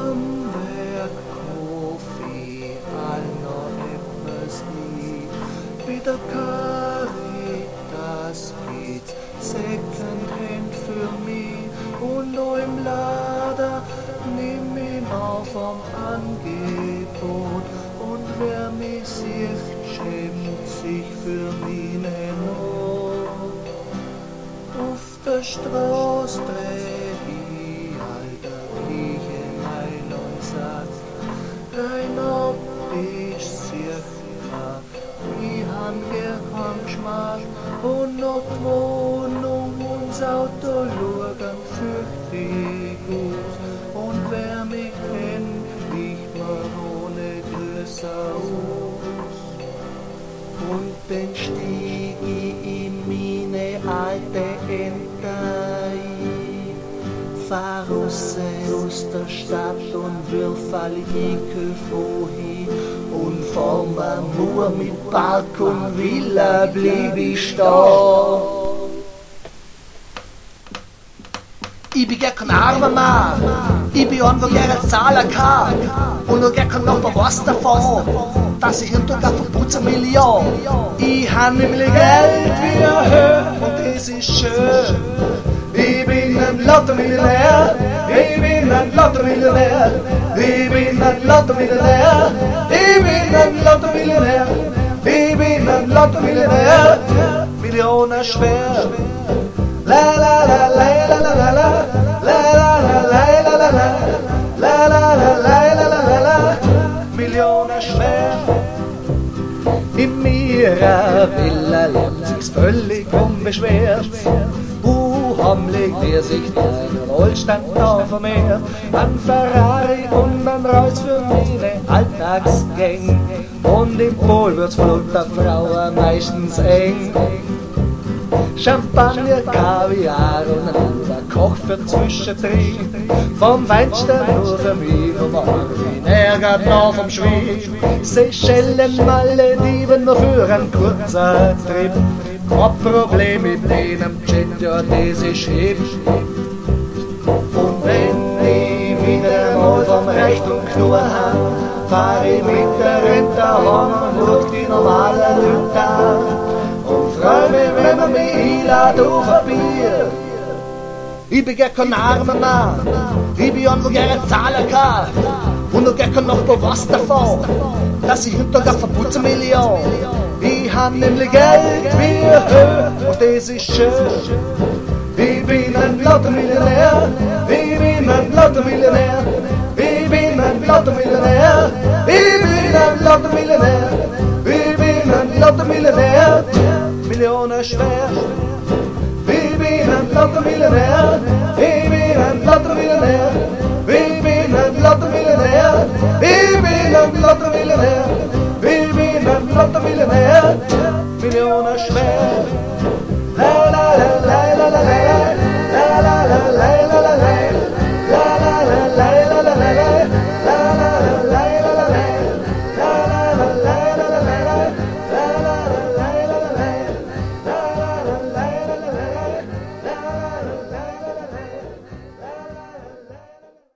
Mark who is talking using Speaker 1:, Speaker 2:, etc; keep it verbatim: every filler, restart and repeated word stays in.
Speaker 1: Bamberg Kaffee, all noch etwas nie. Mit der Caritas geht's Secondhand für mich. Und noch im Lader nimm ihn auf am Angebot. Und wer mich sieht, schämt sich für meine Not. Auf der Straße dreh ich, alter Rieche, mein Neusatz. Rein ob ich sichtbar, ich han gern Geschmack. Und noch die Wohnung und das Auto schauen fürchtig aus. Und wer mich kennt, riecht mir ohne Größe aus. Und dann stieg ich in meine alte Entei, fahr raus aus der Stadt und wirf alle Einkäufe hin. Und vor mir nur mit Park und Villa blieb ich stehen. Ich bin gar kein armer Mann, ich bin einfach gerne Zahler kann. Und nur gar kein Nachbar was davon, dass ich im Tag verputze Million. Ich hab nämlich Geld wieder höher und das ist schön. Ich bin ein Lotto-Millionär, ich bin ein Lotto-Millionär, ich bin ein Lotto-Millionär, ich bin ein Lotto-Millionär, ich bin ein Lotto-Millionär, Millionen schwer. La la la la la la la la la la la la la la la la la la Millionen schwer. In ihrer Villa lebt sich's völlig unbeschwert. Buhamlig der sich der Rollstand auf dem Meer. Ein Ferrari und ein Reus für meine Alltagsgang. Und im Pool wird's flotter Frauen meistens eng. Champagner, Kaviar und ein Koch für zwischendrin. Vom Weinstein nur für mich und Marvin, er geht noch vom Schweden. Seychellen, Malediven nur für einen kurzen Trip. Kein Problem mit einem Jet, ja das ist hip. Und wenn ich wieder mal vom Recht und Knurr hab, fahr ich mit der Rente heim und schau die normalen Leute an. Und freu mich, wenn man mich einlädt auf ein Bier. Ich bin gar kein armer Mann, ich bin einfach gerne zahlen kann. Und noch gar kein Nachbar was davon, dass ich heute gar verputze Million. Ich hab nämlich Geld wie Höhe und das ist schön. Ich bin ein Lotto-Millionär, ich bin ein Lotto-Millionär, ich bin ein Lotto-Millionär, ich bin ein Lotto-Millionär, ich bin ein Lotto-Millionär, Millionen schwer. Ich bin ein Lotto-Millionär.